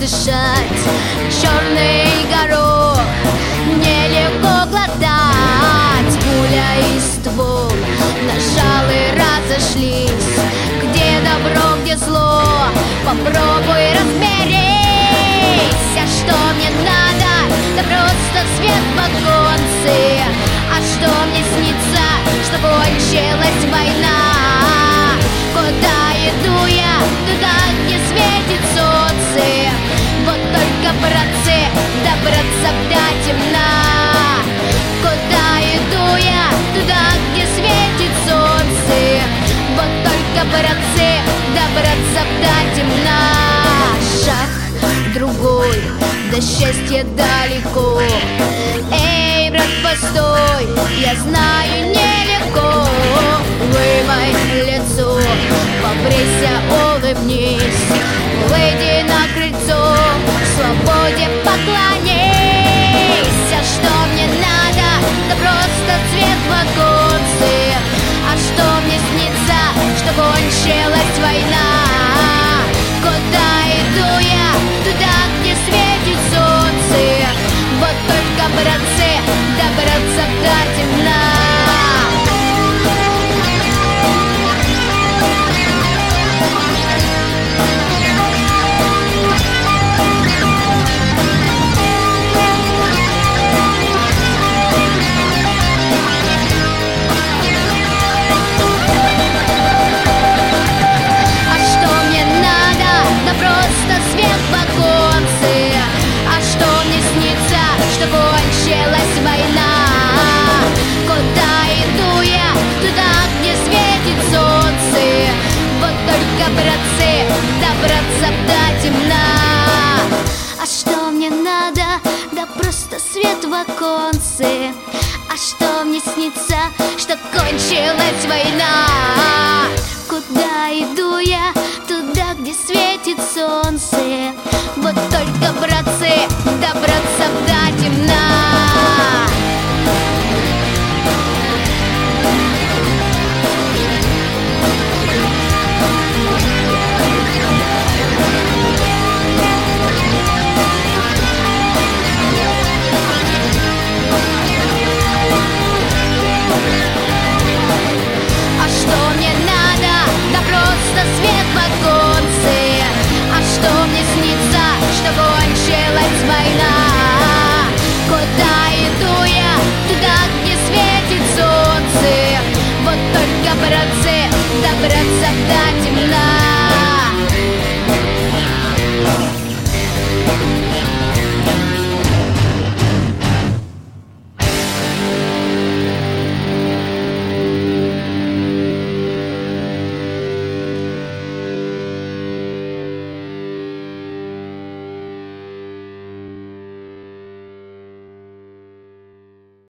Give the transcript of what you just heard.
дышать. Черный горох нелегко глотать. Пуля и ствол нажал и разошлись. Где добро, где зло, попробуй разберись. А что мне надо? Да просто свет в оконце. А что мне снится? Что кончилась война. Куда иду я? Туда, где светит солнце. Вот только, братцы, добраться до темна. Куда иду я? Туда, где светит солнце. Вот только, братцы, добраться до темна. Шаг другой, до счастья далеко. Эй, брат, постой, я знаю, нелегко. Вымой лицо, побрейся, улыбнись. Выйди на крыльцо, свободе поклонись. А что мне надо? Да просто цвет в оконце. А что мне снится? Что кончилась война. Куда иду я? Туда, где светит солнце. Вот только, братцы, добраться до темна. Кончилась война. Куда иду я? Туда, где светит солнце. Вот только, братцы, добраться до темна. А что мне надо? Да просто свет в оконце. А что мне снится? Что кончилась война. Куда иду я? Туда, где светит солнце. Вот только, братцы, добраться до темна. А что мне надо? Да просто свет в оконце. А что мне снится? Что кончилась война. Куда иду я? Туда, где светит солнце. Вот только, братцы, добраться